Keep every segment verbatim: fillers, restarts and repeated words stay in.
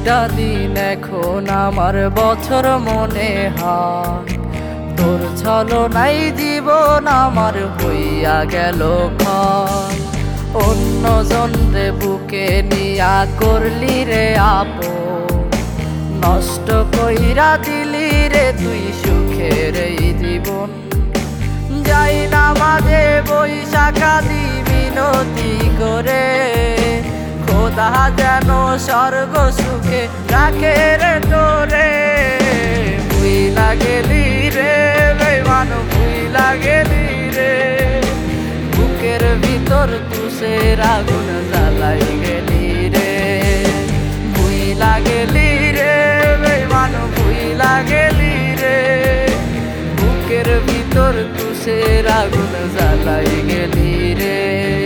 প্রতিটা দিন এখন আমার বছর মনে হয়, তোর ছলনাই জীবন আমার হইয়া গেল ক্ষয়। অন্যজন রে বুকে নিয়া করলি রে আপন, নষ্ট কইরা দিলি রে তুই সুখের এই জীবন। যাই না মাঝে বৈশাখা দি মিনতি করে, খোদা যেন স্বর্গ সুখে রাখে রে তোরে। ভুইলা গেলি রে বেঈমান ভুইলা গেলি রে, বুকের ভিতর তুষের আগুন জ্বালাই গেলি রে। ভুইলা গেলি রে বেঈমান ভুইলা গেলি রে, বুকের ভিতর তুষের আগুন জ্বালাই গেলি রে।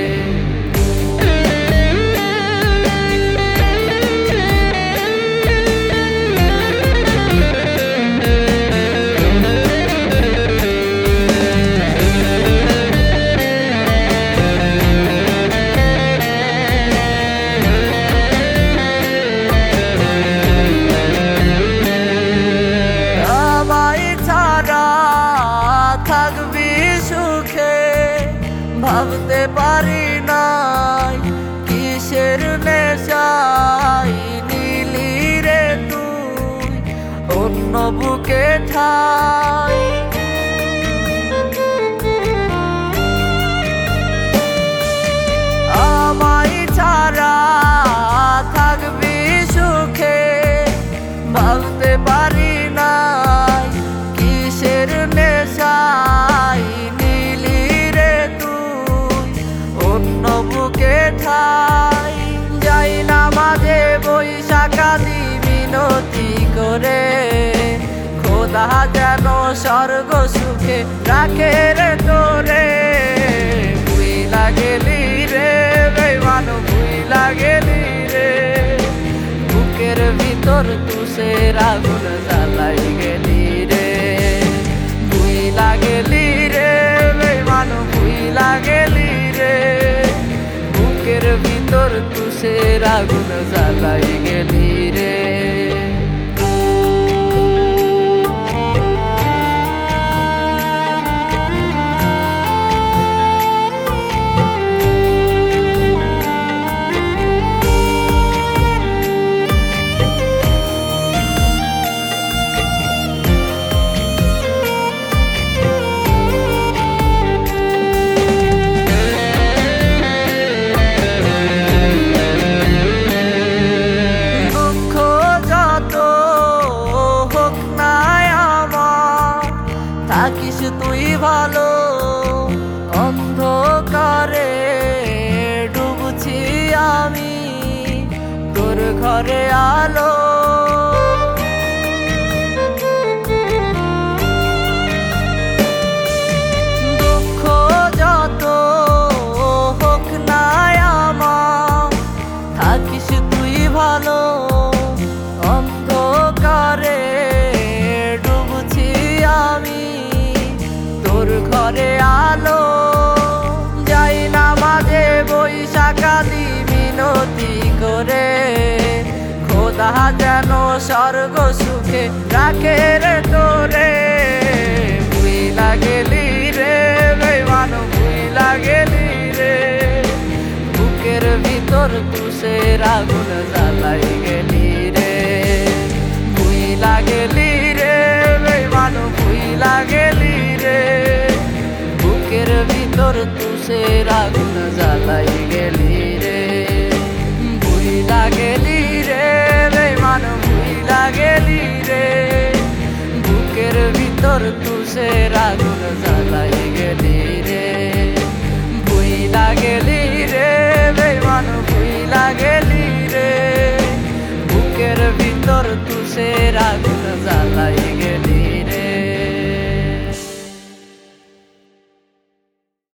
থাকবি সুখে ভাবতে পারি নাই, কিসের নেশাই নিলি রে তুই অন্য বুকে ঠাই। আমায় ছাড়া থাকবি সুখে ভাবতে পারি নাই, কিসের নেশাই নিলি রে তুই অন্য বুকে ঠাই। যাই না মাঝে বৈশাখা দি মিনতি করে, খোদা যেন স্বর্গ সুখে রাখে রে তোরে। ভুইলা গেলি রে বেঈমান ভুইলা গেলি রে, বুকের ভিতর তুষের আগুন জ্বালাই গেলি রে। ভুইলা গেলি রে বেঈমান ভুইলা গেলি রে, বুকের ভিতর তুষের আগুন জ্বালাই গেলি রে। থাকিস তুই ভালো, অন্ধকারে ডুবছি আমি তোর ঘরে আলো। দুঃখ যত হোক না আমার, থাকিস তুই ভালো, অন্ধকারে ডুবছি আমি তোর ঘরে আলো। যাই না মাঝে বৈশাখা দি মিনতি করে, খোদা যেন স্বর্গ সুখে রাখে রে তোরে। ভুইলা গেলি রে বেঈমান ভুইলা গেলি রে, বুকের ভিতর তুষের আগুন জ্বালাই গেলি রে। ভুইলা গেলি রে বেঈমান ভুইলা গেলি রে, বুকের ভিতর তুষের আগুন জ্বালাই গেলি রে। ভুইলা গেলি রে বেঈমান ভুইলা গেলি রে, বুকের ভিতর তুষের আগুন জ্বালাই গেলি রে। ভুইলা গেলি রে বেঈমান ভুইলা গেলি রে, বুকের ভিতর তুষের আগুন জ্বালাই গেলি।